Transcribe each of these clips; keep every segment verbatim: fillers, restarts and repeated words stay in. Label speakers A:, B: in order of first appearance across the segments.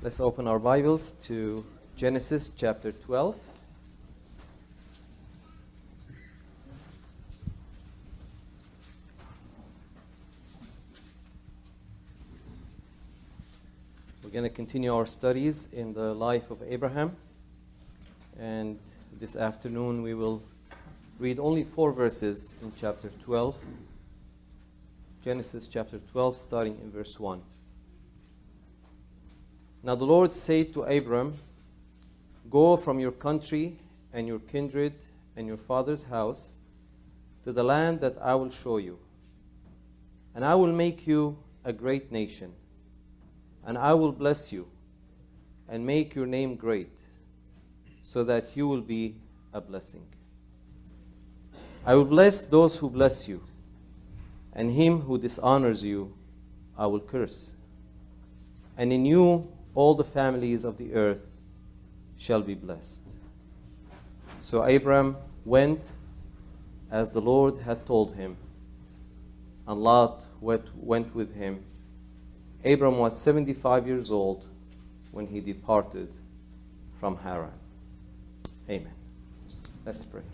A: Let's open our Bibles to Genesis chapter twelve. We're going to continue our studies in the life of Abraham. And this afternoon we will read only four verses in chapter twelve. Genesis chapter twelve, starting in verse one. Now the Lord said to Abram, "Go from your country and your kindred and your father's house to the land that I will show you. And I will make you a great nation, and I will bless you and make your name great, so that you will be a blessing. I will bless those who bless you, and him who dishonors you I will curse. And in you all the families of the earth shall be blessed." So Abram went as the Lord had told him, and Lot went with him. Abram was seventy-five years old when he departed from Haran. Amen. Let's pray.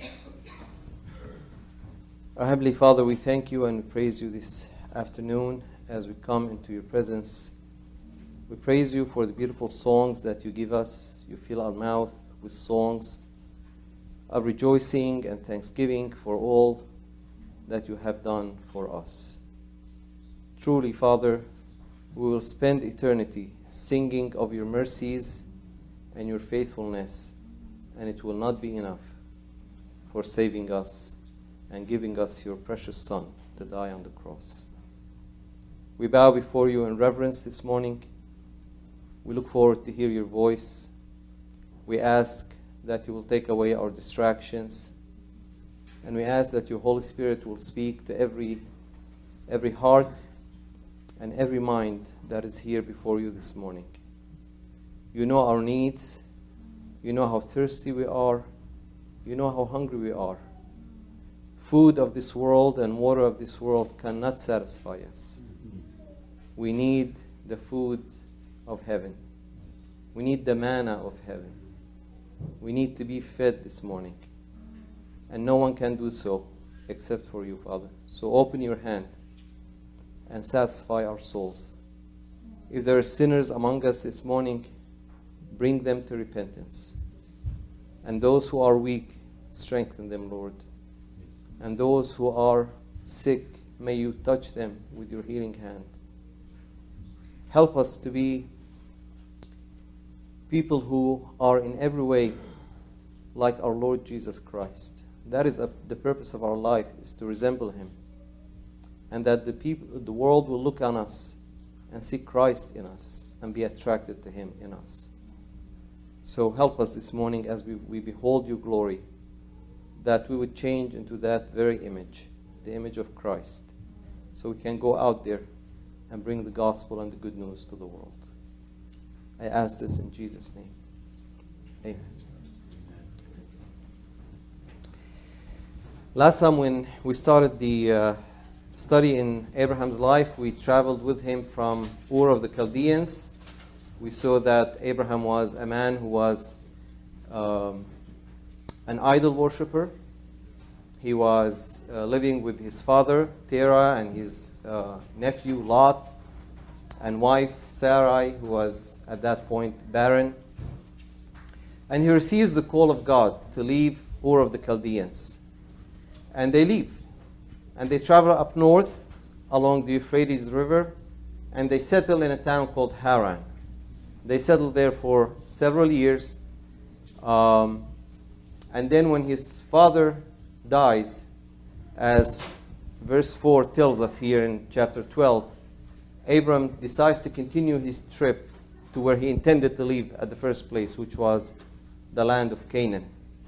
A: Our Heavenly Father, we thank you and we praise you this afternoon as we come into your presence. We praise you for the beautiful songs that you give us. You fill our mouth with songs of rejoicing and thanksgiving for all that you have done for us. Truly, Father, we will spend eternity singing of your mercies and your faithfulness, and it will not be enough for saving us and giving us your precious Son to die on the cross. We bow before you in reverence this morning. We look forward to hear your voice. We ask that you will take away our distractions, and we ask that your Holy Spirit will speak to every every heart and every mind that is here before you this morning. You know our needs. You know how thirsty we are. You know how hungry we are. Food of this world and water of this world cannot satisfy us. We need the food of heaven. We need the manna of heaven. We need to be fed this morning. And no one can do so except for you, Father. So open your hand and satisfy our souls. If there are sinners among us this morning, bring them to repentance. And those who are weak, strengthen them, Lord. And those who are sick, may you touch them with your healing hand. Help us to be people who are in every way like our Lord Jesus Christ. That is a, the purpose of our life, is to resemble him. And that the people, the world will look on us and see Christ in us and be attracted to him in us. So help us this morning as we, we behold your glory, that we would change into that very image, the image of Christ, so we can go out there and bring the gospel and the good news to the world. I ask this in Jesus' name. Amen. Last time when we started the uh, study in Abraham's life, we traveled with him from Ur of the Chaldeans. We saw that Abraham was a man who was um, an idol worshiper. He was uh, living with his father, Terah, and his uh, nephew, Lot, and wife, Sarai, who was at that point barren. And he receives the call of God to leave Ur of the Chaldeans. And they leave. And they travel up north along the Euphrates River, and they settle in a town called Haran. They settled there for several years. Um, and then when his father dies, as verse four tells us here in chapter twelve, Abram decides to continue his trip to where he intended to leave at the first place, which was the land of Canaan.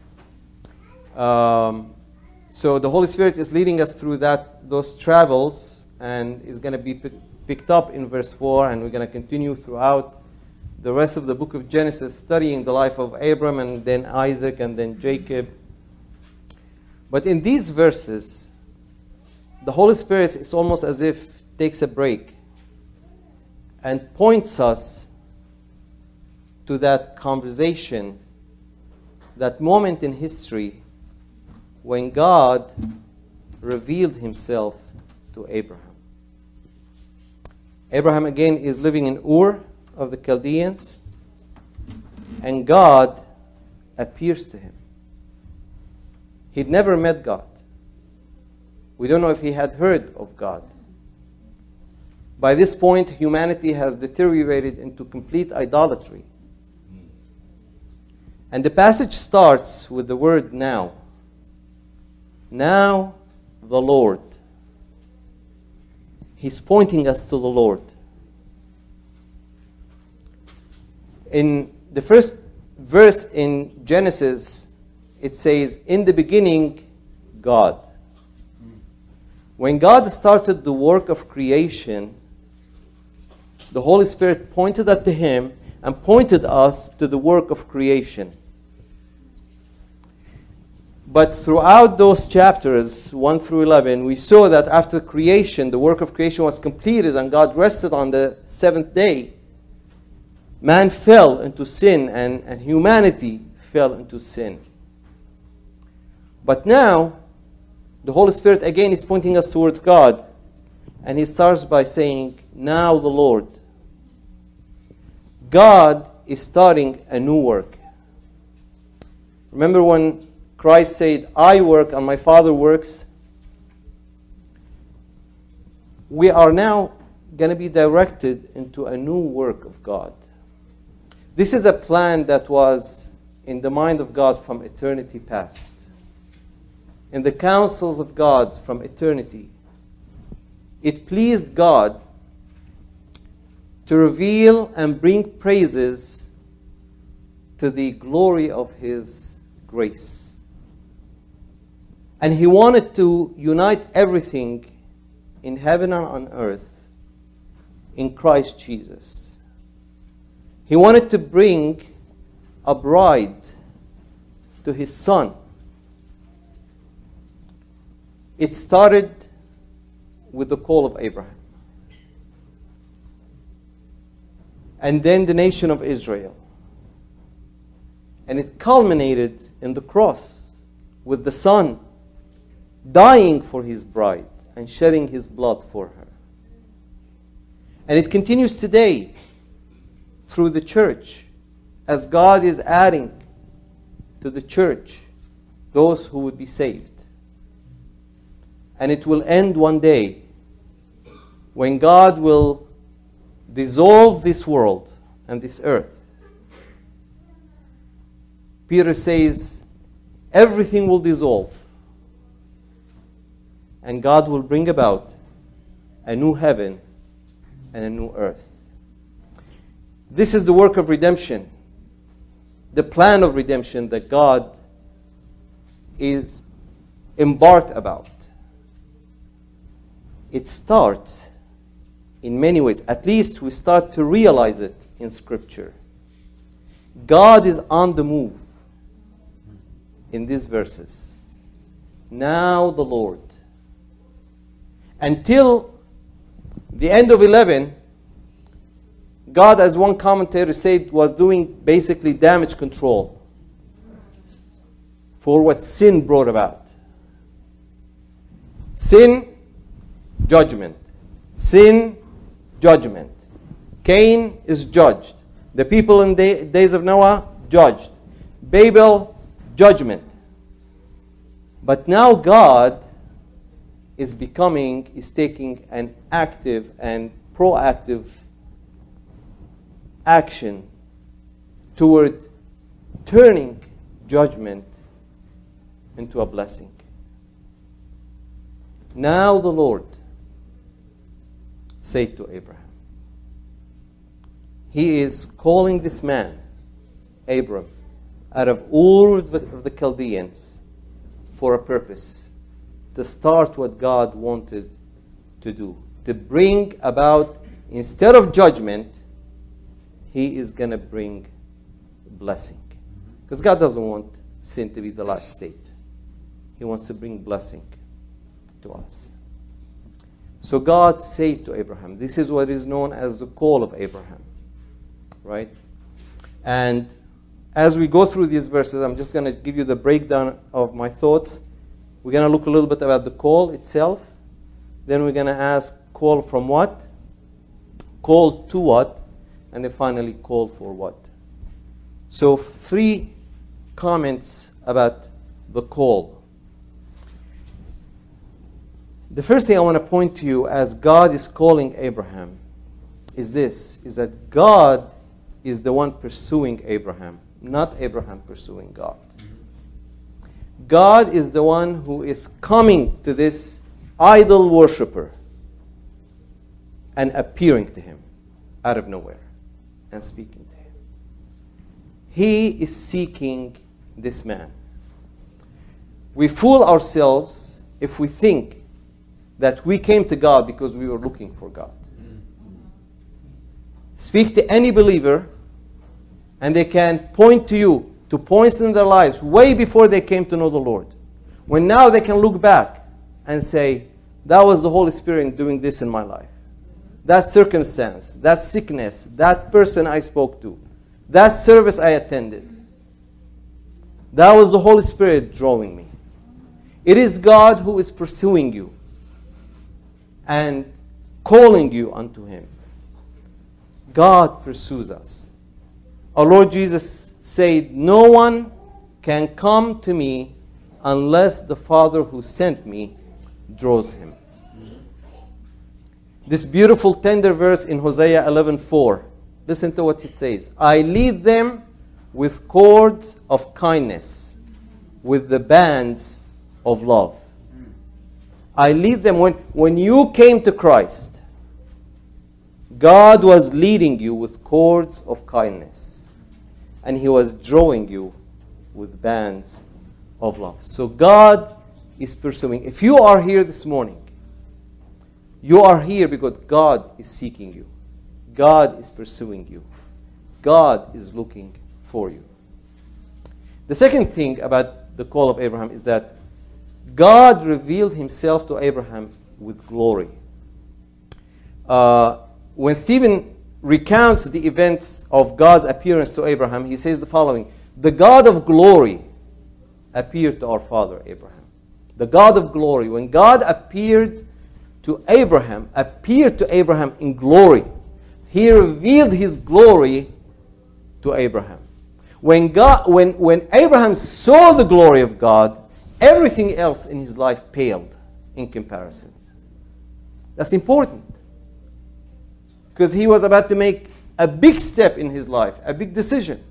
A: Um, so the Holy Spirit is leading us through that those travels, and is going to be pick, picked up in verse four, and we're going to continue throughout the rest of the book of Genesis, studying the life of Abram and then Isaac and then Jacob. But in these verses, the Holy Spirit is almost as if takes a break and points us to that conversation, that moment in history when God revealed himself to Abraham. Abraham again is living in Ur of the Chaldeans, and God appears to him. He'd never met God. We don't know if he had heard of God. By this point, humanity has deteriorated into complete idolatry. And the passage starts with the word now. Now the Lord. He's pointing us to the Lord. In the first verse in Genesis, it says, in the beginning, God. When God started the work of creation, the Holy Spirit pointed us to him and pointed us to the work of creation. But throughout those chapters, one through eleven, we saw that after creation, the work of creation was completed and God rested on the seventh day. Man fell into sin and, and humanity fell into sin. But now, the Holy Spirit again is pointing us towards God. And he starts by saying, now the Lord. God is starting a new work. Remember when Christ said, I work and my Father works? We are now going to be directed into a new work of God. This is a plan that was in the mind of God from eternity past. In the counsels of God from eternity. It pleased God to reveal and bring praises to the glory of his grace. And he wanted to unite everything in heaven and on earth in Christ Jesus. He wanted to bring a bride to his Son. It started with the call of Abraham. And then the nation of Israel. And it culminated in the cross with the Son dying for his bride and shedding his blood for her. And it continues today through the church as God is adding to the church those who would be saved. And it will end one day when God will dissolve this world and this earth. Peter says, everything will dissolve. And God will bring about a new heaven and a new earth. This is the work of redemption. The plan of redemption that God is embarked about. It starts in many ways. At least we start to realize it in Scripture. God is on the move in these verses. Now the Lord. Until the end of eleven, God, as one commentator said, was doing basically damage control for what sin brought about. Sin, judgment. Sin, judgment. Cain is judged. The people in the days of Noah, judged. Babel, judgment. But now God is becoming, is taking an active and proactive action toward turning judgment into a blessing. Now the Lord said to Abraham. He is calling this man, Abram, out of Ur of the Chaldeans for a purpose, to start what God wanted to do, to bring about, instead of judgment, he is going to bring blessing. Because God doesn't want sin to be the last state. He wants to bring blessing to us. So God said to Abraham, this is what is known as the call of Abraham. Right? And as we go through these verses, I'm just going to give you the breakdown of my thoughts. We're going to look a little bit about the call itself. Then we're going to ask, call from what? Call to what? And then finally, call for what? So three comments about the call. The first thing I want to point to you as God is calling Abraham is this, is that God is the one pursuing Abraham, not Abraham pursuing God. God is the one who is coming to this idol worshiper and appearing to him out of nowhere and speaking to him. He is seeking this man. We fool ourselves if we think that we came to God because we were looking for God. Speak to any believer and they can point to you to points in their lives way before they came to know the Lord. When now they can look back and say, that was the Holy Spirit doing this in my life. That circumstance, that sickness, that person I spoke to, that service I attended. That was the Holy Spirit drawing me. It is God who is pursuing you and calling you unto Him. God pursues us. Our Lord Jesus said, no one can come to me unless the Father who sent me draws him. This beautiful tender verse in Hosea eleven four. Listen to what it says. I lead them with cords of kindness, with the bands of love. I lead them. When, when you came to Christ, God was leading you with cords of kindness, and He was drawing you with bands of love. So God is pursuing. If you are here this morning, you are here because God is seeking you. God is pursuing you. God is looking for you. The second thing about the call of Abraham is that God revealed Himself to Abraham with glory. Uh, when Stephen recounts the events of God's appearance to Abraham, he says the following: the God of glory appeared to our father Abraham. The God of glory, when God appeared to Abraham, appeared to Abraham in glory. He revealed His glory to Abraham. When God, when, when Abraham saw the glory of God, everything else in his life paled in comparison. That's important, because he was about to make a big step in his life, a big decision.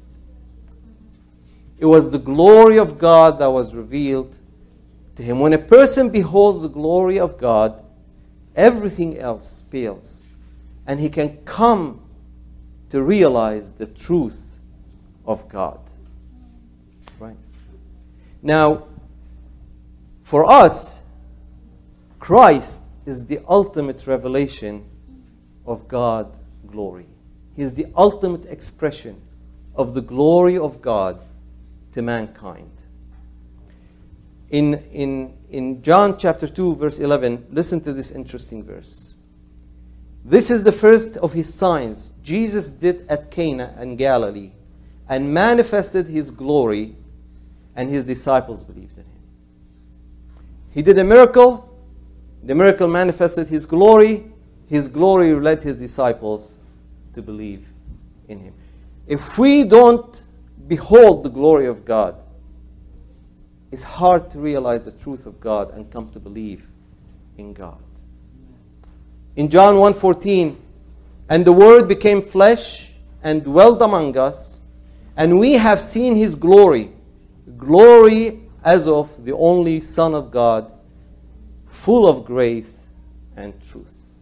A: It was the glory of God that was revealed to him. When a person beholds the glory of God, everything else pales, and he can come to realize the truth of God. Right? Now, for us, Christ is the ultimate revelation of God's glory. He is the ultimate expression of the glory of God to mankind. In, in, in John chapter two, verse eleven, listen to this interesting verse. This is the first of His signs Jesus did at Cana in Galilee, and manifested His glory, and His disciples believed in Him. He did a miracle. The miracle manifested His glory. His glory led His disciples to believe in Him. If we don't behold the glory of God, it's hard to realize the truth of God and come to believe in God. In John one fourteen, and the Word became flesh and dwelt among us, and we have seen His glory, glory as of the only Son of God, full of grace and truth.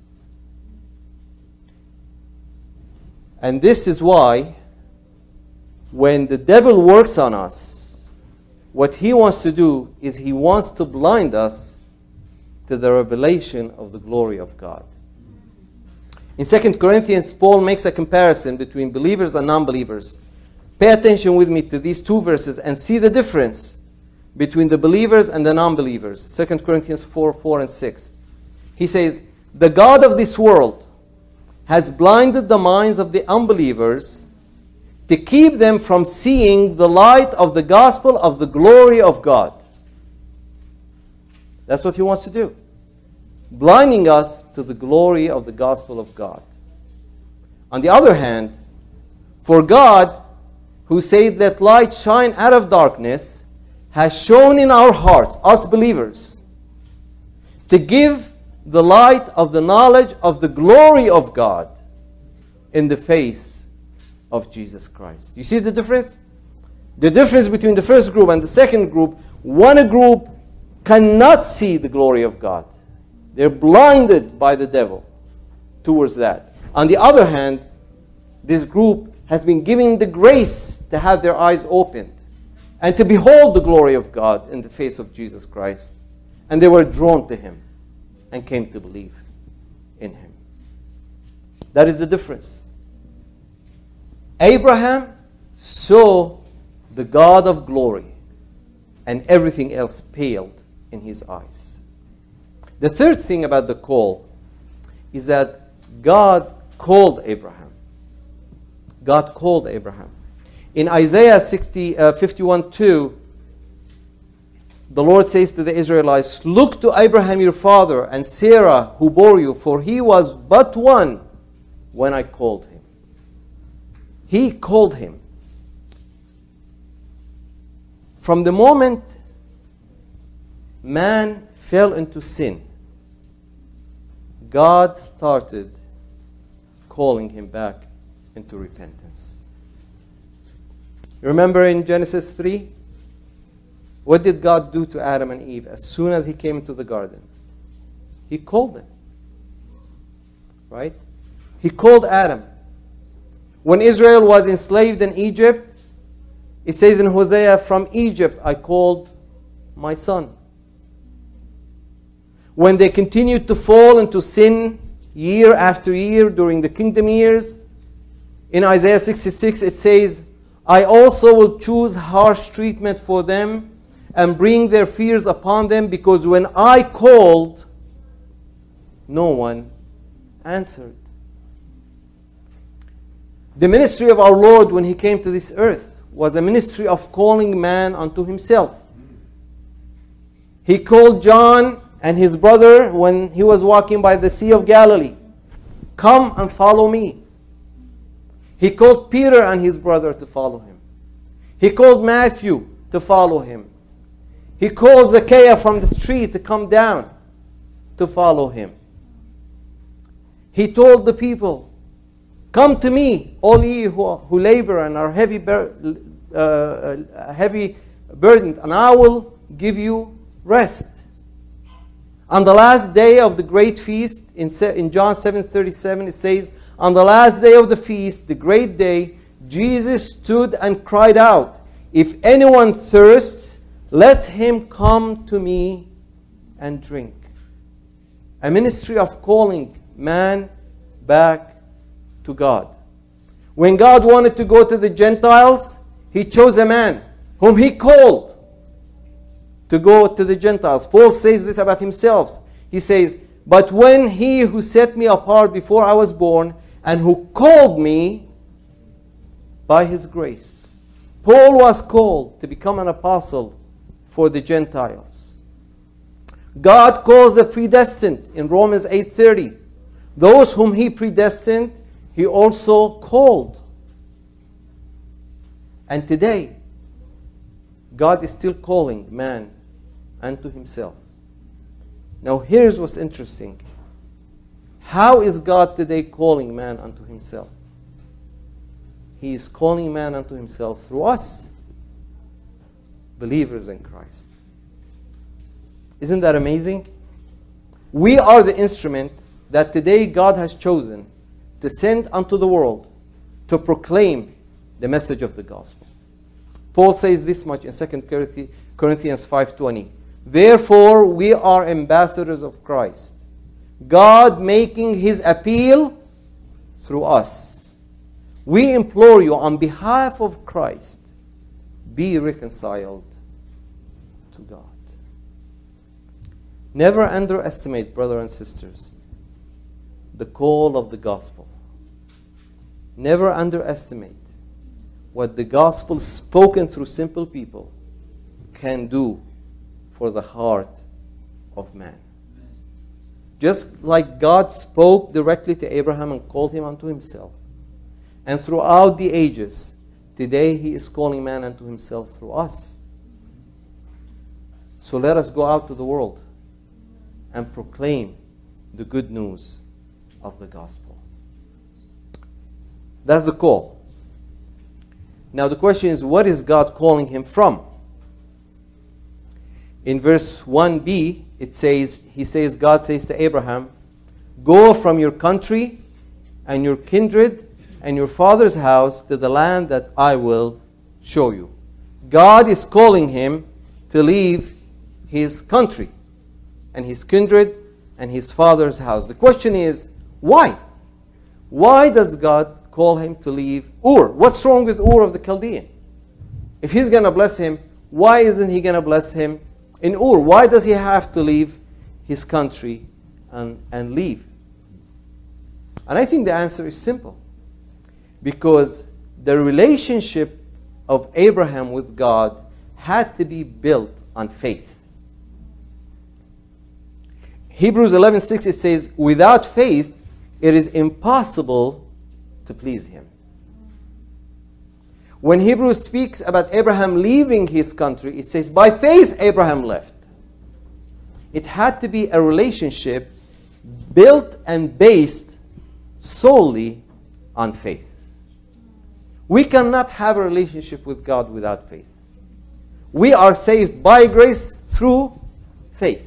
A: And this is why, when the devil works on us, what he wants to do is he wants to blind us to the revelation of the glory of God. In Second Corinthians, Paul makes a comparison between believers and non-believers. Pay attention with me to these two verses and see the difference between the believers and the non-believers. Second Corinthians four, four and six. He says, the God of this world has blinded the minds of the unbelievers to keep them from seeing the light of the gospel of the glory of God. That's what he wants to do. Blinding us to the glory of the gospel of God. On the other hand, for God, who said, "Let light shine out of darkness," has shown in our hearts, us believers, to give the light of the knowledge of the glory of God in the face of Jesus Christ. You see the difference? The difference between the first group and the second group, one group cannot see the glory of God. They're blinded by the devil towards that. On the other hand, this group has been given the grace to have their eyes opened and to behold the glory of God in the face of Jesus Christ. And they were drawn to him and came to believe in him. That is the difference. Abraham saw the God of glory, and everything else paled in his eyes. The third thing about the call is that God called Abraham. God called Abraham. In Isaiah sixty, uh, fifty-one two, the Lord says to the Israelites, "Look to Abraham your father and Sarah who bore you, for he was but one when I called him." He called him. From the moment man fell into sin, God started calling him back into repentance. You remember in Genesis three? What did God do to Adam and Eve as soon as he came into the garden? He called them. Right? He called Adam. When Israel was enslaved in Egypt, it says in Hosea, "From Egypt I called my son." When they continued to fall into sin year after year during the kingdom years, in Isaiah sixty-six it says, "I also will choose harsh treatment for them and bring their fears upon them, because when I called, no one answered." The ministry of our Lord when he came to this earth was a ministry of calling man unto himself. He called John and his brother when he was walking by the Sea of Galilee. "Come and follow me." He called Peter and his brother to follow him. He called Matthew to follow him. He called Zacchaeus from the tree to come down to follow him. He told the people, "Come to me, all ye who, who labor and are heavy, bur- uh, heavy burdened, and I will give you rest." On the last day of the great feast, in, in John seven thirty-seven, it says, "On the last day of the feast, the great day, Jesus stood and cried out, 'If anyone thirsts, let him come to me and drink.'" A ministry of calling man back to God. When God wanted to go to the Gentiles, he chose a man whom he called to go to the Gentiles. Paul says this about himself. He says, "But when he who set me apart before I was born and who called me by his grace." Paul was called to become an apostle for the Gentiles. God calls the predestined in Romans eight thirty. Those whom he predestined, he also called. And today, God is still calling man unto himself. Now here's what's interesting. How is God today calling man unto himself? He is calling man unto himself through us, believers in Christ. Isn't that amazing? We are the instrument that today God has chosen to send unto the world to proclaim the message of the gospel. Paul says this much in Second Corinthians five twenty. "Therefore we are ambassadors of Christ, God making his appeal through us. We implore you on behalf of Christ, be reconciled to God." Never underestimate, brothers and sisters, the call of the gospel. Never underestimate what the gospel spoken through simple people can do for the heart of man. Just like God spoke directly to Abraham and called him unto himself. And throughout the ages, today he is calling man unto himself through us. So let us go out to the world and proclaim the good news of the gospel. That's the call. Now the question is, what is God calling him from? In verse one b, it says, he says, God says to Abraham, go from your country and your kindred and your father's house to the land that I will show you. God is calling him to leave his country and his kindred and his father's house. The question is, why? Why does God call him to leave Ur? What's wrong with Ur of the Chaldean? If he's going to bless him, why isn't he going to bless him in Ur? Why does he have to leave his country and, and leave? And I think the answer is simple. Because the relationship of Abraham with God had to be built on faith. Hebrews eleven six, it says, without faith, it is impossible to please him. When Hebrews speaks about Abraham leaving his country, it says, by faith Abraham left. It had to be a relationship built and based solely on faith. We cannot have a relationship with God without faith. We are saved by grace through faith.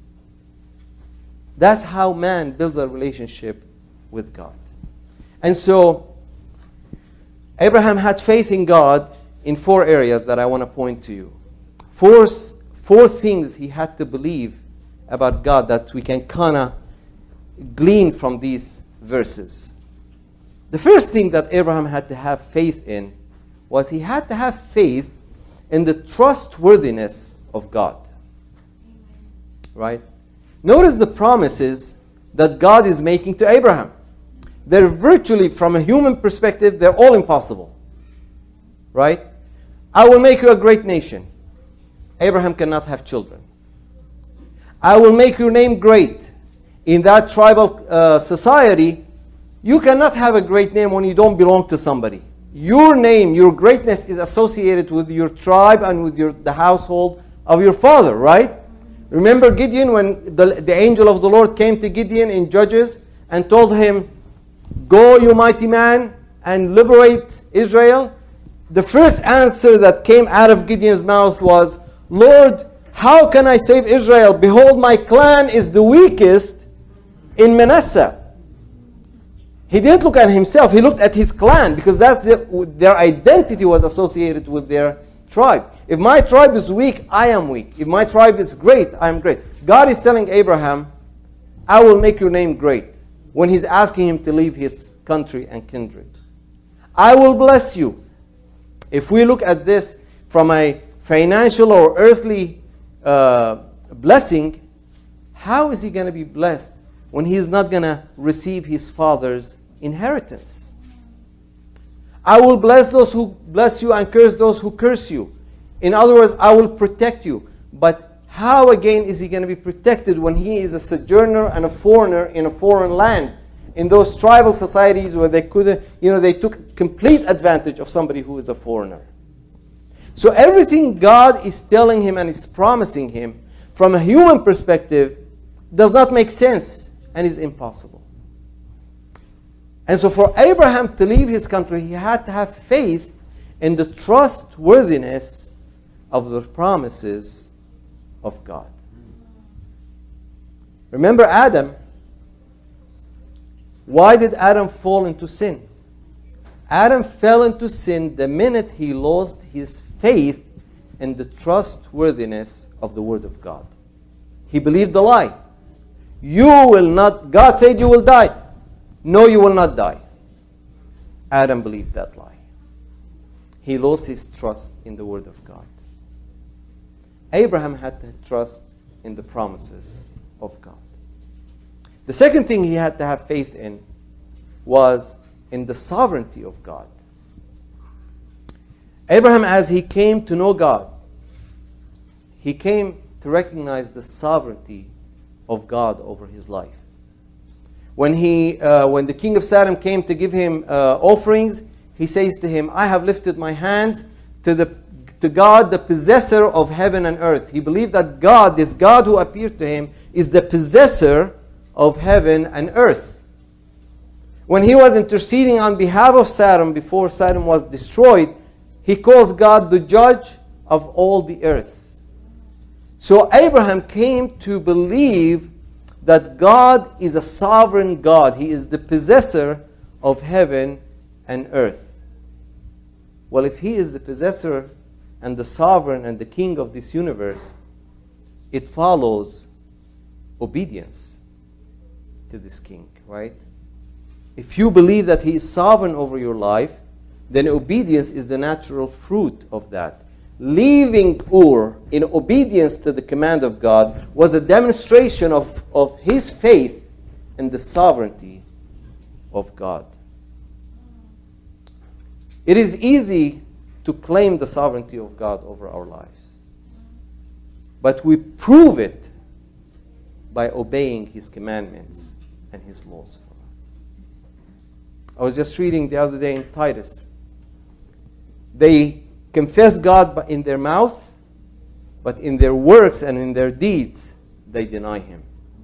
A: That's how man builds a relationship with God. And so, Abraham had faith in God in four areas that I want to point to you. Four, four things he had to believe about God that we can kind of glean from these verses. The first thing that Abraham had to have faith in was he had to have faith in the trustworthiness of God. Right? Notice the promises that God is making to Abraham. They're virtually, from a human perspective, they're all impossible. Right? I will make you a great nation. Abraham cannot have children. I will make your name great. In that tribal uh, society, you cannot have a great name when you don't belong to somebody. Your name, your greatness is associated with your tribe and with your, the household of your father, right? Remember Gideon, when the, the angel of the Lord came to Gideon in Judges and told him, go, you mighty man, and liberate Israel? The first answer that came out of Gideon's mouth was, Lord, how can I save Israel? Behold, my clan is the weakest in Manasseh. He didn't look at himself, he looked at his clan, because that's the, their identity was associated with their tribe. If my tribe is weak, I am weak. If my tribe is great, I am great. God is telling Abraham, I will make your name great, when he's asking him to leave his country and kindred. I will bless you. If we look at this from a financial or earthly uh, blessing, how is he going to be blessed when he's not going to receive his father's inheritance? I will bless those who bless you and curse those who curse you. In other words, I will protect you. But how again is he going to be protected when he is a sojourner and a foreigner in a foreign land? In those tribal societies where they couldn't, you know, they took complete advantage of somebody who is a foreigner. So everything God is telling him and is promising him from a human perspective does not make sense and is impossible. And so for Abraham to leave his country, he had to have faith in the trustworthiness of the promises of God. Remember Adam. Why did Adam fall into sin? Adam fell into sin the minute he lost his faith in the trustworthiness of the Word of God. He believed the lie. You will not, God said you will die. No, you will not die. Adam believed that lie. He lost his trust in the Word of God. Abraham had to trust in the promises of God. The second thing he had to have faith in was in the sovereignty of God. Abraham, as he came to know God, he came to recognize the sovereignty of God over his life. When he, uh, when the king of Sodom came to give him uh, offerings, he says to him, I have lifted my hands to the to God, the possessor of heaven and earth. He believed that God, this God who appeared to him, is the possessor of heaven and earth. When he was interceding on behalf of Sodom before Sodom was destroyed, he calls God the judge of all the earth. So Abraham came to believe that God is a sovereign God. He is the possessor of heaven and earth. Well, if he is the possessor and the sovereign and the king of this universe, it follows obedience to this king, right? If you believe that he is sovereign over your life, then obedience is the natural fruit of that. Leaving Ur in obedience to the command of God was a demonstration of, of his faith in the sovereignty of God. It is easy to claim the sovereignty of God over our lives, but we prove it by obeying his commandments and his laws for us. I was just reading the other day in Titus. They confess God in their mouth, but in their works and in their deeds, they deny him.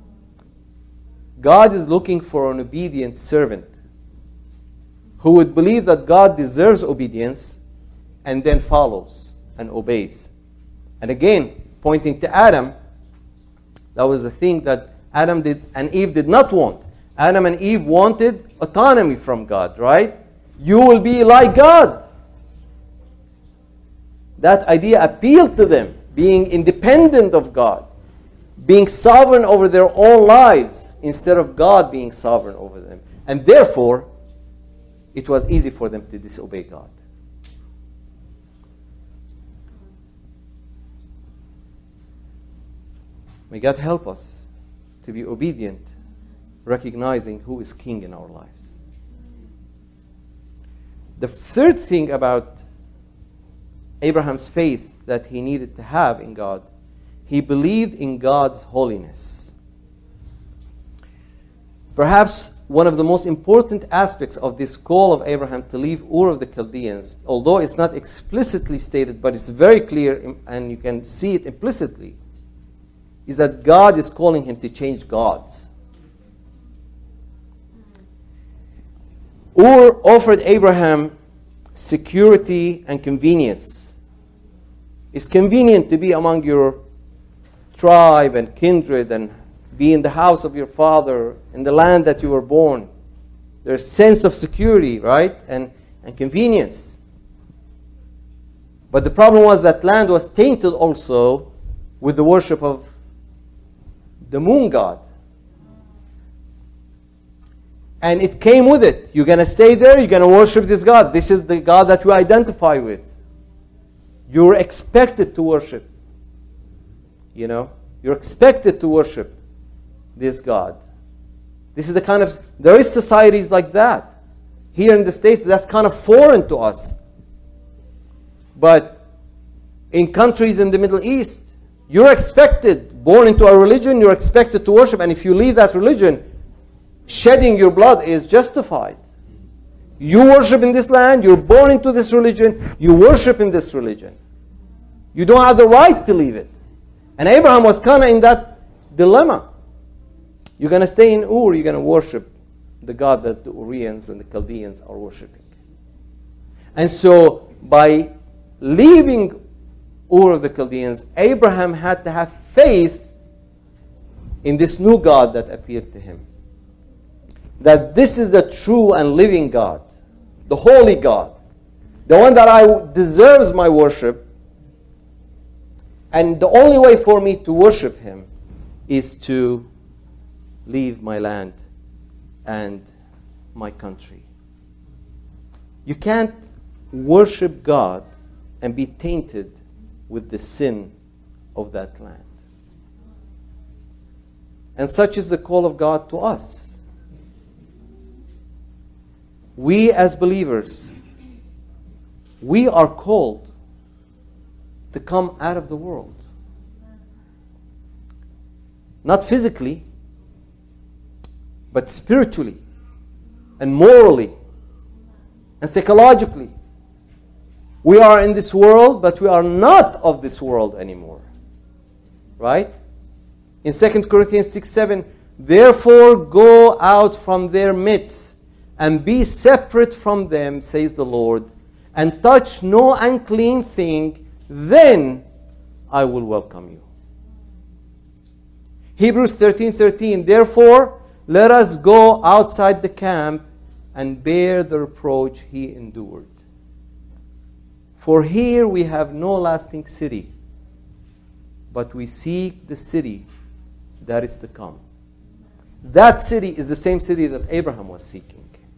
A: God is looking for an obedient servant who would believe that God deserves obedience and then follows and obeys. And again, pointing to Adam, that was the thing that Adam did and Eve did not want. Adam and Eve wanted autonomy from God, right? You will be like God. That idea appealed to them, being independent of God, being sovereign over their own lives instead of God being sovereign over them. And therefore, it was easy for them to disobey God. May God help us to be obedient, recognizing who is king in our lives. The third thing about Abraham's faith that he needed to have in God, he believed in God's holiness. Perhaps one of the most important aspects of this call of Abraham to leave Ur of the Chaldeans, although it's not explicitly stated, but it's very clear and you can see it implicitly, is that God is calling him to change gods. Ur offered Abraham security and convenience. It's convenient to be among your tribe and kindred and be in the house of your father, in the land that you were born. There's a sense of security, right? And, and convenience. But the problem was that land was tainted also with the worship of the moon god. And it came with it. You're going to stay there, you're going to worship this God. This is the God that you identify with. You're expected to worship. You know? You're expected to worship this God. This is the kind of... There is societies like that. Here in the States, that's kind of foreign to us. But in countries in the Middle East, you're expected, born into a religion, you're expected to worship. And if you leave that religion, shedding your blood is justified. You worship in this land, you're born into this religion, you worship in this religion. You don't have the right to leave it. And Abraham was kind of in that dilemma. You're going to stay in Ur, you're going to worship the God that the Urians and the Chaldeans are worshiping. And so, by leaving Ur of the Chaldeans, Abraham had to have faith in this new God that appeared to him. That this is the true and living God, the holy God, the one that I deserves my worship, and the only way for me to worship him is to leave my land and my country. You can't worship God and be tainted with the sin of that land. And such is the call of God to us. We as believers We are called to come out of the world. Not physically, but spiritually and morally and psychologically. We are in this world, but we are not of this world anymore. Right? In Second Corinthians six seven, therefore go out from their midst and be separate from them, says the Lord, and touch no unclean thing, then I will welcome you. Hebrews thirteen thirteen, therefore let us go outside the camp and bear the reproach he endured. For here we have no lasting city, but we seek the city that is to come. That city is the same city that Abraham was seeking.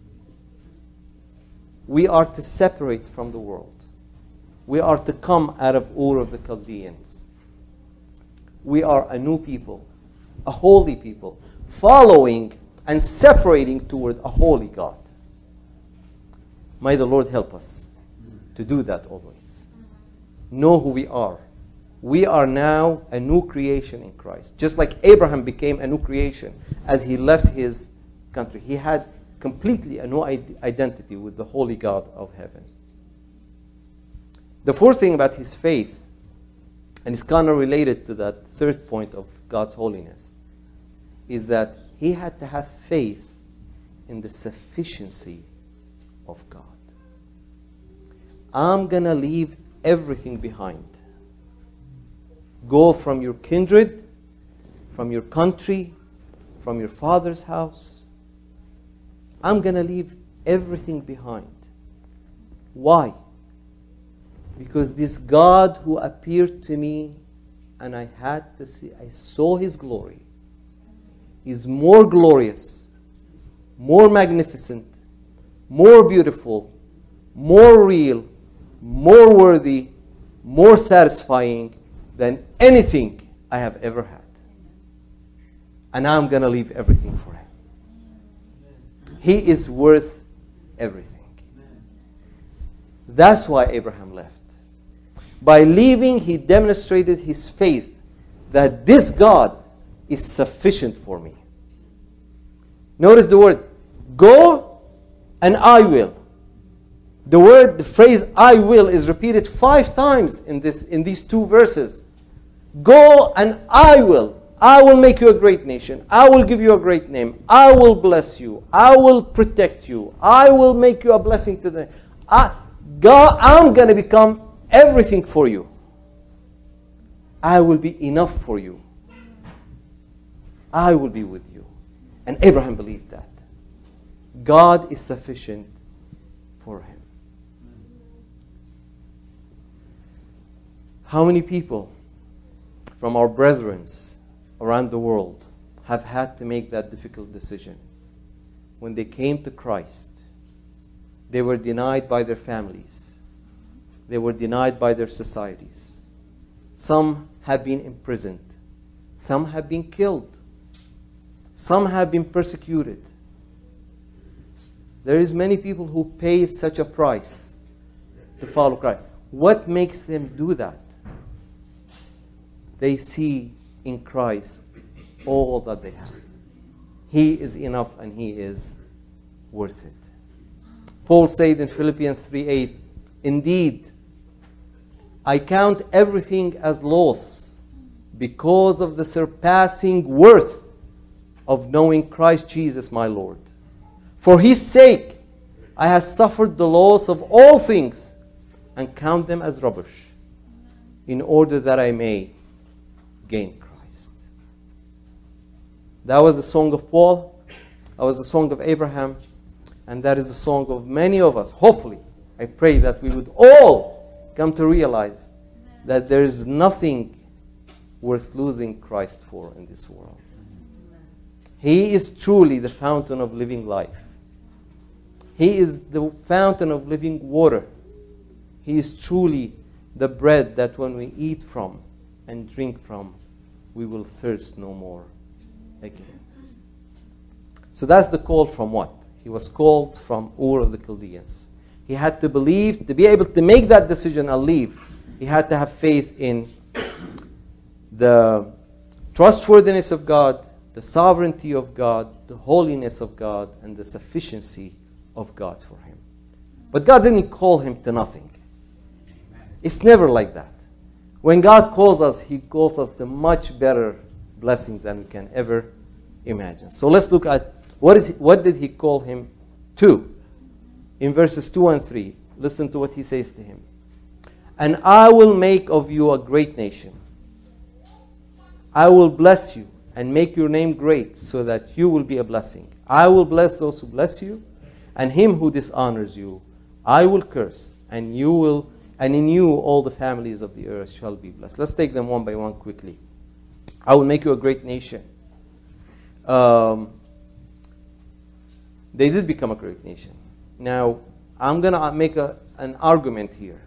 A: We are to separate from the world. We are to come out of Ur of the Chaldeans. We are a new people, a holy people, following and separating toward a holy God. May the Lord help us to do that always. Know who we are. We are now a new creation in Christ. Just like Abraham became a new creation as he left his country. He had completely a new identity with the holy God of heaven. The fourth thing about his faith, and it's kind of related to that third point of God's holiness, is that he had to have faith in the sufficiency of God. I'm going to leave everything behind. Go from your kindred, from your country, from your father's house. I'm going to leave everything behind. Why? Because this God who appeared to me and I had to see, I saw his glory, is more glorious, more magnificent, more beautiful, more real, more worthy, more satisfying than anything I have ever had. And I'm going to leave everything for him. He is worth everything. That's why Abraham left. By leaving, he demonstrated his faith that this God is sufficient for me. Notice the word, go and I will. The word, the phrase I will is repeated five times in this, in these two verses. Go and I will. I will make you a great nation. I will give you a great name. I will bless you. I will protect you. I will make you a blessing to them. I, God, I'm going to become everything for you. I will be enough for you. I will be with you. And Abraham believed that. God is sufficient for him. How many people from our brethren around the world have had to make that difficult decision? When they came to Christ, they were denied by their families. They were denied by their societies. Some have been imprisoned. Some have been killed. Some have been persecuted. There is many people who pay such a price to follow Christ. What makes them do that? They see in Christ all that they have. He is enough and he is worth it. Paul said in Philippians three eight, indeed, I count everything as loss because of the surpassing worth of knowing Christ Jesus my Lord. For his sake, I have suffered the loss of all things and count them as rubbish, in order that I may gain Christ. That was the song of Paul. That was the song of Abraham. And that is the song of many of us. Hopefully, I pray that we would all come to realize that there is nothing worth losing Christ for in this world. He is truly the fountain of living life. He is the fountain of living water. He is truly the bread that when we eat from and drink from, we will thirst no more again. So that's the call from what? He was called from Ur of the Chaldeans. He had to believe, to be able to make that decision and leave. He had to have faith in the trustworthiness of God, the sovereignty of God, the holiness of God, and the sufficiency of God for him. But God didn't call him to nothing. It's never like that. When God calls us, He calls us to much better blessings than we can ever imagine. So let's look at what is what did He call him to? In verses two and three, listen to what He says to him. And I will make of you a great nation. I will bless you and make your name great so that you will be a blessing. I will bless those who bless you, and him who dishonors you I will curse, and you will, and in you all the families of the earth shall be blessed. Let's take them one by one quickly. I will make you a great nation. Um, they did become a great nation. Now, I'm going to make a, an argument here.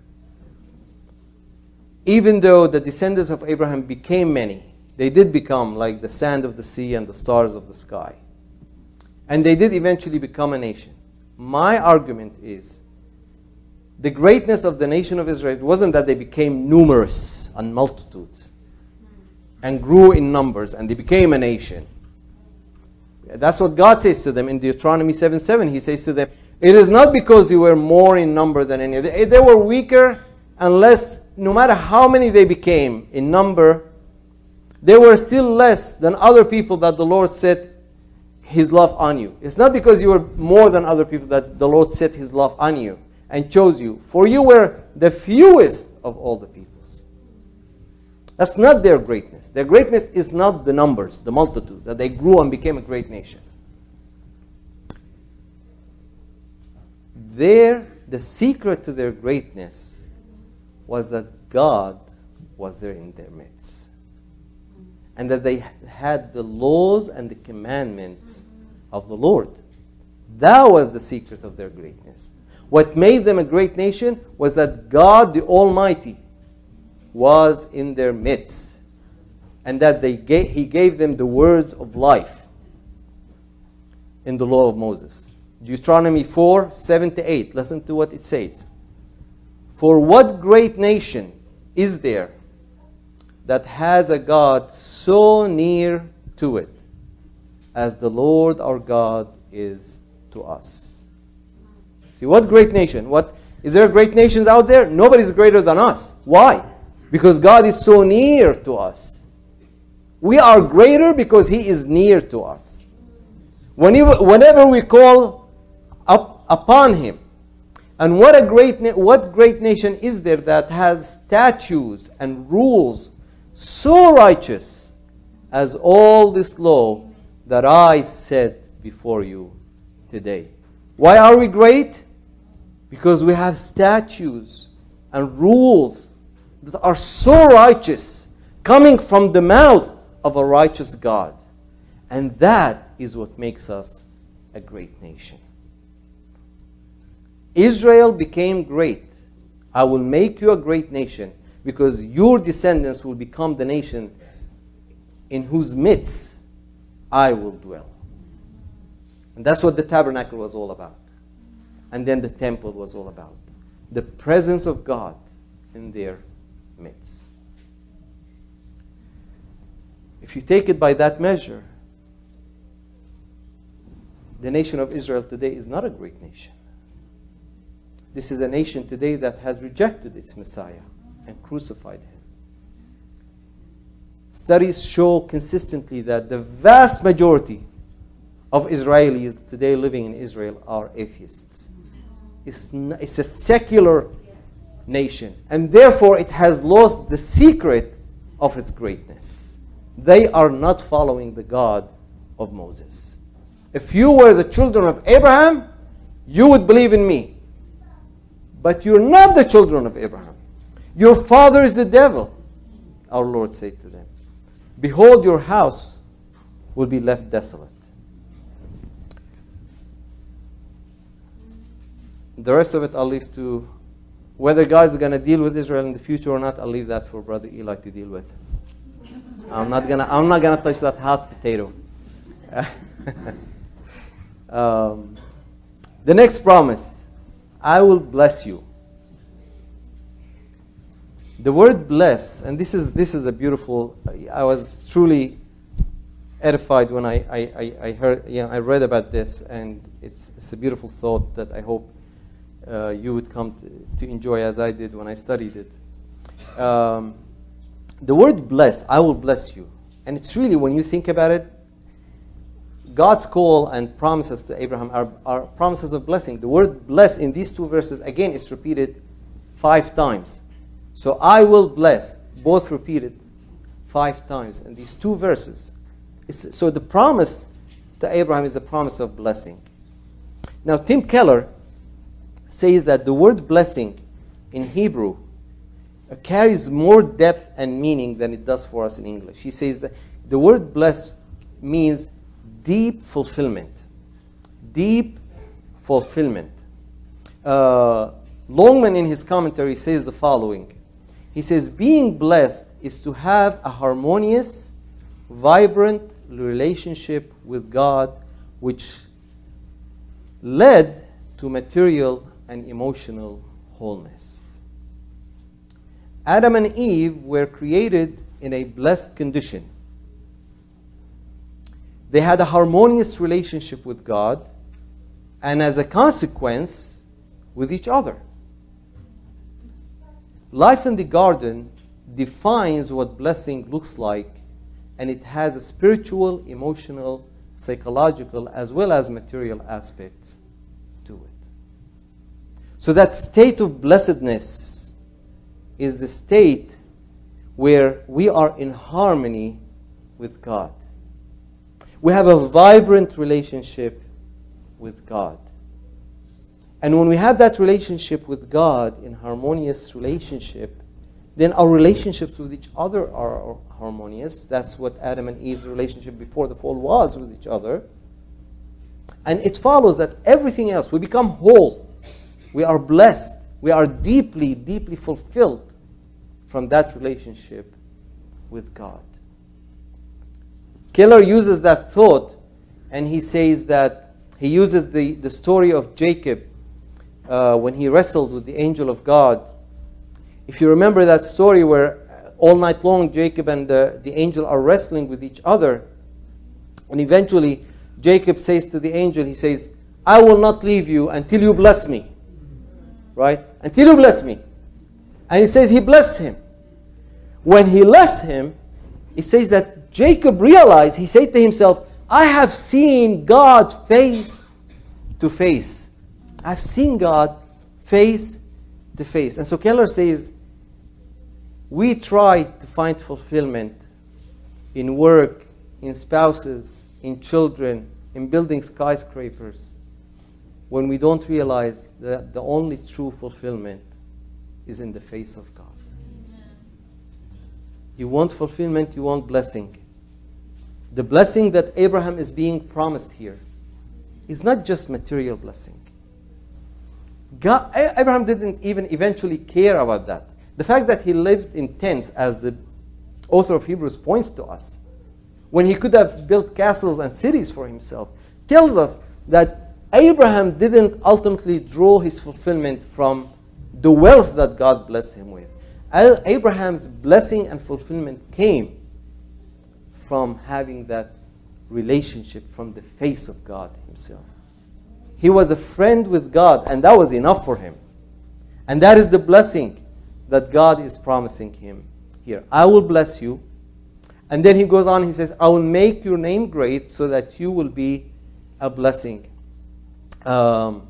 A: Even though the descendants of Abraham became many, they did become like the sand of the sea and the stars of the sky. And they did eventually become a nation. My argument is, the greatness of the nation of Israel wasn't that they became numerous and multitudes and grew in numbers and they became a nation. That's what God says to them in Deuteronomy seven seven. He says to them, it is not because you were more in number than any other. They were weaker unless, no matter how many they became in number, they were still less than other people that the Lord set His love on you. It's not because you were more than other people that the Lord set His love on you and chose you. For you were the fewest of all the peoples. That's not their greatness. Their greatness is not the numbers, the multitudes, that they grew and became a great nation. Their, the secret to their greatness was that God was there in their midst. And that they had the laws and the commandments of the Lord. That was the secret of their greatness. What made them a great nation was that God the Almighty was in their midst. And that they gave, He gave them the words of life in the law of Moses. Deuteronomy four, seven to eight. Listen to what it says. For what great nation is there that has a God so near to it as the Lord our God is to us? See, what great nation? What is there great nations out there? Nobody's greater than us. Why? Because God is so near to us. We are greater because He is near to us. Whenever, whenever we call up upon Him, and what a great na- what great nation is there that has statutes and rules so righteous as all this law that I said before you today? Why are we great? Because we have statutes and rules that are so righteous, coming from the mouth of a righteous God. And that is what makes us a great nation. Israel became great. I will make you a great nation because your descendants will become the nation in whose midst I will dwell. And that's what the tabernacle was all about. And then the temple was all about. The presence of God in their midst. If you take it by that measure, the nation of Israel today is not a great nation. This is a nation today that has rejected its Messiah and crucified Him. Studies show consistently that the vast majority of Israelis today living in Israel are atheists. It's, n- it's a secular nation, and therefore it has lost the secret of its greatness. They are not following the God of Moses. If you were the children of Abraham, you would believe in me. But you're not the children of Abraham. Your father is the devil, our Lord said to them. Behold, your house will be left desolate. The rest of it I'll leave to, whether God's going to deal with Israel in the future or not, I'll leave that for Brother Eli to deal with. I'm not gonna. I'm not gonna touch that hot potato. um, the next promise, I will bless you. The word bless, and this is this is a beautiful, I was truly edified when I, I, I heard, you know, I read about this, and it's, it's a beautiful thought that I hope uh, you would come to, to enjoy as I did when I studied it. Um, the word bless, I will bless you. And it's really, when you think about it, God's call and promises to Abraham are, are promises of blessing. The word bless in these two verses, again, is repeated five times. So I will bless, both repeated five times in these two verses. It's, so the promise to Abraham is a promise of blessing. Now, Tim Keller says that the word blessing in Hebrew uh, carries more depth and meaning than it does for us in English. He says that the word bless means deep fulfillment. Deep fulfillment. Uh, Longman, in his commentary, says the following. He says, being blessed is to have a harmonious, vibrant relationship with God, which led to material and emotional wholeness. Adam and Eve were created in a blessed condition. They had a harmonious relationship with God, and as a consequence, with each other. Life in the garden defines what blessing looks like, and it has a spiritual, emotional, psychological, as well as material aspects to it. So that state of blessedness is the state where we are in harmony with God. We have a vibrant relationship with God. And when we have that relationship with God, in harmonious relationship, then our relationships with each other are harmonious. That's what Adam and Eve's relationship before the fall was with each other. And it follows that everything else, we become whole. We are blessed. We are deeply, deeply fulfilled from that relationship with God. Keller uses that thought, and he says that he uses the, the story of Jacob uh, when he wrestled with the angel of God. If you remember that story where all night long Jacob and the, the angel are wrestling with each other, and eventually Jacob says to the angel, he says, I will not leave you until you bless me. Right? Until you bless me. And he says he blessed him. When he left him, he says that Jacob realized, he said to himself, I have seen God face to face. I've seen God face to face. And so Keller says, we try to find fulfillment in work, in spouses, in children, in building skyscrapers, when we don't realize that the only true fulfillment is in the face of God. You want fulfillment, you want blessing. The blessing that Abraham is being promised here is not just material blessing. God, Abraham didn't even eventually care about that. The fact that he lived in tents, as the author of Hebrews points to us, when he could have built castles and cities for himself, tells us that Abraham didn't ultimately draw his fulfillment from the wealth that God blessed him with. Abraham's blessing and fulfillment came from having that relationship from the face of God himself. He was a friend with God, and that was enough for him. And that is the blessing that God is promising him here. I will bless you. And then he goes on, he says, I will make your name great so that you will be a blessing. Um,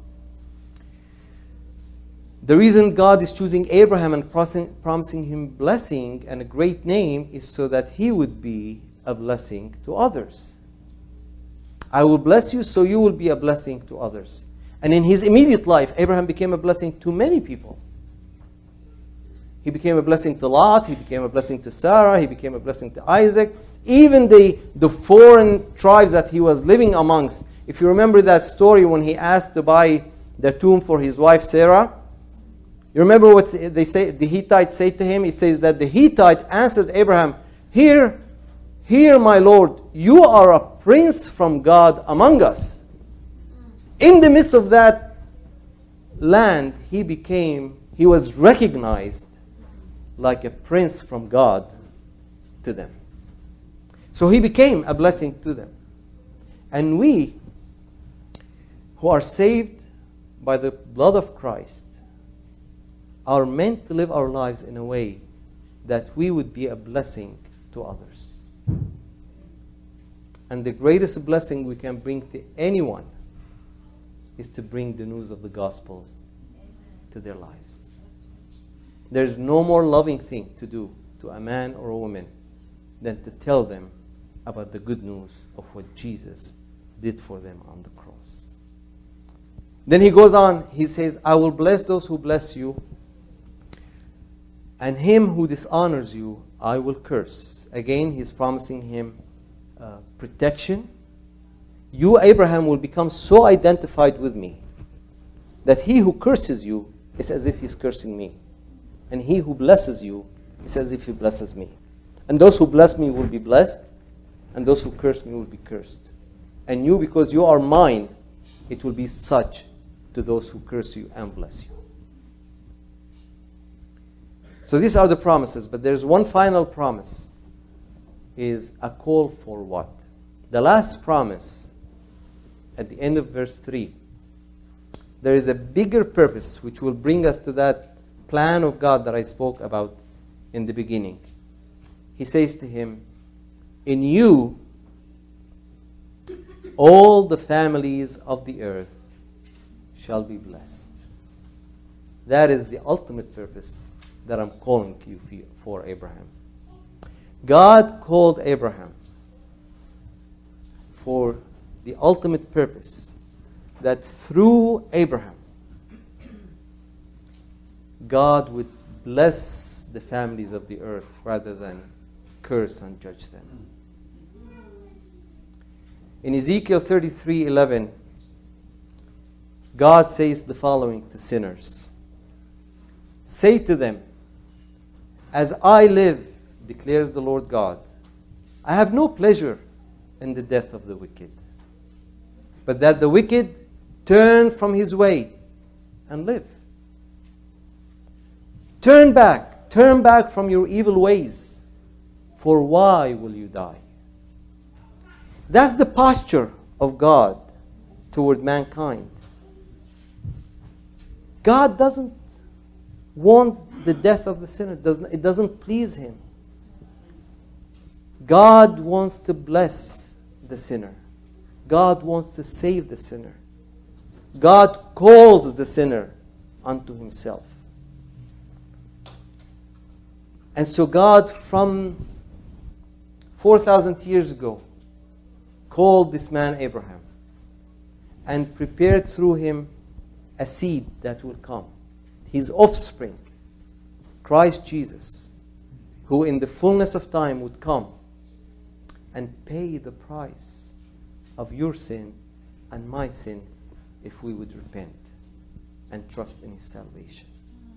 A: the reason God is choosing Abraham and promising him blessing and a great name is so that he would be a blessing to others. I will bless you so you will be a blessing to others. And in his immediate life, Abraham became a blessing to many people. He became a blessing to Lot, he became a blessing to Sarah, he became a blessing to Isaac. Even the, the foreign tribes that he was living amongst. If you remember that story when he asked to buy the tomb for his wife Sarah, you remember what they say, the Hittites say to him? It says that the Hittite answered Abraham, Here, here, my Lord, you are a prince from God among us. In the midst of that land, he became, he was recognized like a prince from God to them. So he became a blessing to them. And we, who are saved by the blood of Christ, are meant to live our lives in a way that we would be a blessing to others. And the greatest blessing we can bring to anyone is to bring the news of the Gospels to their lives. There's no more loving thing to do to a man or a woman than to tell them about the good news of what Jesus did for them on the cross. Then he goes on, he says, I will bless those who bless you, and him who dishonors you, I will curse. Again, he's promising him uh, protection. You, Abraham, will become so identified with me that he who curses you is as if he's cursing me. And he who blesses you is as if he blesses me. And those who bless me will be blessed, and those who curse me will be cursed. And you, because you are mine, it will be such to those who curse you and bless you. So these are the promises, but there's one final promise, is a call for what? The last promise, at the end of verse three, there is a bigger purpose which will bring us to that plan of God that I spoke about in the beginning. He says to him, in you, all the families of the earth shall be blessed. That is the ultimate purpose that I'm calling you for, Abraham. God called Abraham for the ultimate purpose, that through Abraham, God would bless the families of the earth rather than curse and judge them. In Ezekiel thirty-three eleven, God says the following to sinners. Say to them, as I live, declares the Lord God, I have no pleasure in the death of the wicked, but that the wicked turn from his way and live. Turn back, turn back from your evil ways, for why will you die? That's the posture of God toward mankind. God doesn't want the death of the sinner. It doesn't, it doesn't please him. God wants to bless the sinner. God wants to save the sinner. God calls the sinner unto himself. And so God, from four thousand years ago, called this man Abraham and prepared through him a seed that will come, his offspring, Christ Jesus, who in the fullness of time would come and pay the price of your sin and my sin if we would repent and trust in his salvation.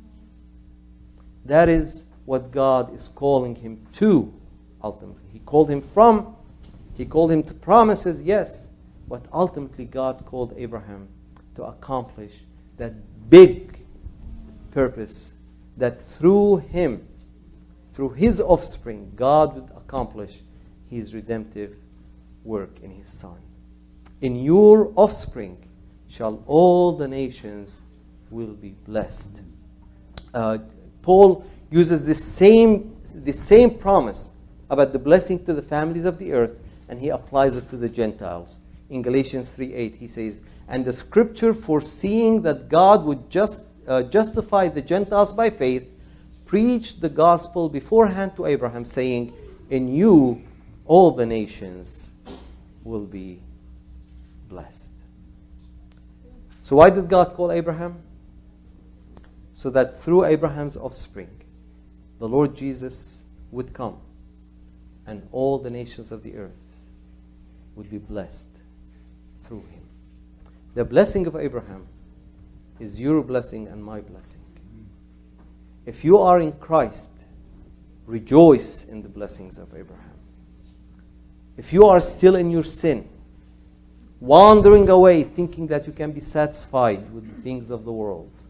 A: That is what God is calling him to, ultimately. He called him from, he called him to promises, yes, but ultimately God called Abraham to accomplish that big purpose, that through him, through his offspring, God would accomplish his redemptive work in his Son. In your offspring shall all the nations will be blessed. Uh, Paul uses this same, this same promise about the blessing to the families of the earth, and he applies it to the Gentiles. In Galatians three eight, he says, and the scripture, foreseeing that God would just uh, justify the Gentiles by faith, preached the gospel beforehand to Abraham, saying, in you all the nations will be blessed. So why did God call Abraham? So that through Abraham's offspring, the Lord Jesus would come and all the nations of the earth would be blessed through him. The blessing of Abraham is your blessing and my blessing. If you are in Christ, rejoice in the blessings of Abraham. If you are still in your sin, wandering away thinking that you can be satisfied with the things of the world,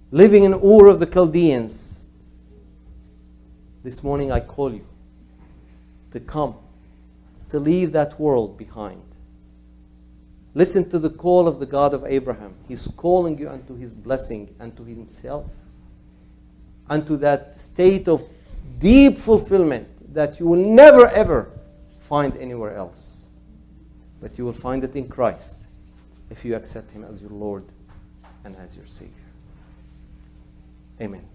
A: living in Ur of the Chaldeans, this morning I call you to come, to leave that world behind. Listen to the call of the God of Abraham. He's calling you unto his blessing, unto himself, unto that state of deep fulfillment that you will never ever find anywhere else. But you will find it in Christ if you accept him as your Lord and as your Savior. Amen.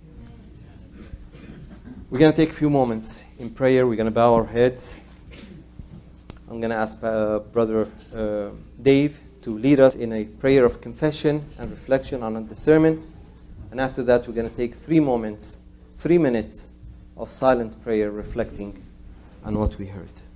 A: We're going to take a few moments in prayer. We're going to bow our heads. I'm going to ask uh, Brother uh, Dave to lead us in a prayer of confession and reflection on the sermon. And after that, we're going to take three moments, three minutes of silent prayer reflecting on what we heard.